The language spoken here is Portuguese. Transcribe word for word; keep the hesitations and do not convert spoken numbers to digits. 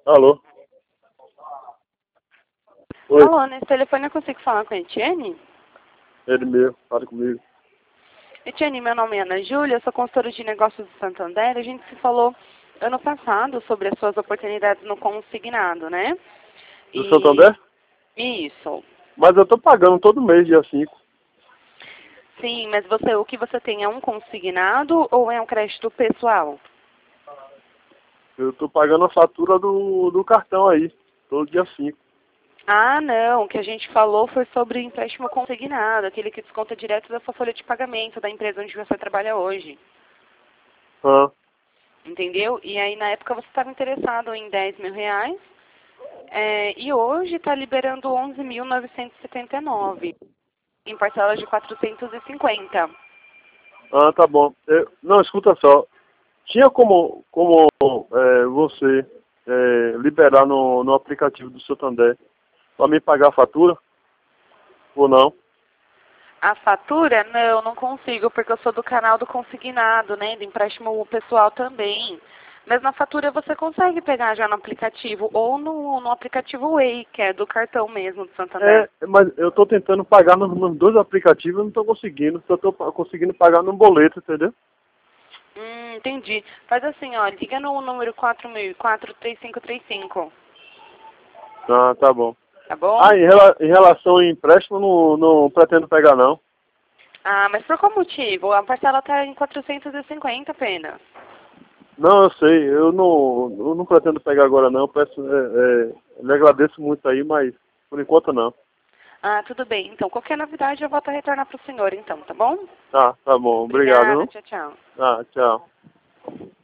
Alô? Oi, Alô, nesse telefone eu consigo falar com a Etienne? ele mesmo, fala comigo. Etienne, meu nome é Ana Júlia, eu sou consultora de negócios do Santander. A gente se falou ano passado sobre as suas oportunidades no consignado, né? Do E Santander? isso. Mas eu tô pagando todo mês, dia cinco. Sim, mas você, o que você tem é um consignado ou é um crédito pessoal? Eu tô pagando a fatura do, do cartão aí, todo dia cinco. Ah, não. O que a gente falou foi sobre empréstimo consignado, aquele que desconta direto da sua folha de pagamento da empresa onde você trabalha hoje. Ah, Entendeu? E aí, na época, você estava interessado em dez mil reais. É, e hoje está liberando onze mil novecentos e setenta e nove em parcelas de quatrocentos e cinquenta. ah tá bom. Eu- não, escuta só. Tinha como, como é, você é, liberar no, no aplicativo do Santander para me pagar a fatura? Ou não? A fatura, não, não consigo, porque eu sou do canal do consignado, né? Do empréstimo pessoal também. Mas na fatura você consegue pegar já no aplicativo, ou no, no aplicativo Way, que é do cartão mesmo do Santander. É, mas eu tô tentando pagar nos, nos dois aplicativos e não tô conseguindo. Só tô pa- conseguindo pagar no boleto, entendeu? Hum, entendi. Faz assim, ó, liga no número quatro mil e quatro, três cinco três cinco, Ah, tá bom. tá bom? Ah, em, rela- em relação ao empréstimo, não, não pretendo pegar, não. Ah, mas por qual motivo? A parcela está em quatrocentos e cinquenta apenas. Não, eu sei, eu não, eu não pretendo pegar agora, não. Eu peço, é, é, lhe agradeço muito aí, mas por enquanto não. Ah, tudo bem. Então, qualquer novidade eu volto a retornar para o senhor, então, tá bom? Tá, tá bom. Obrigado, Obrigada, não? tchau, tchau. Ah, tchau.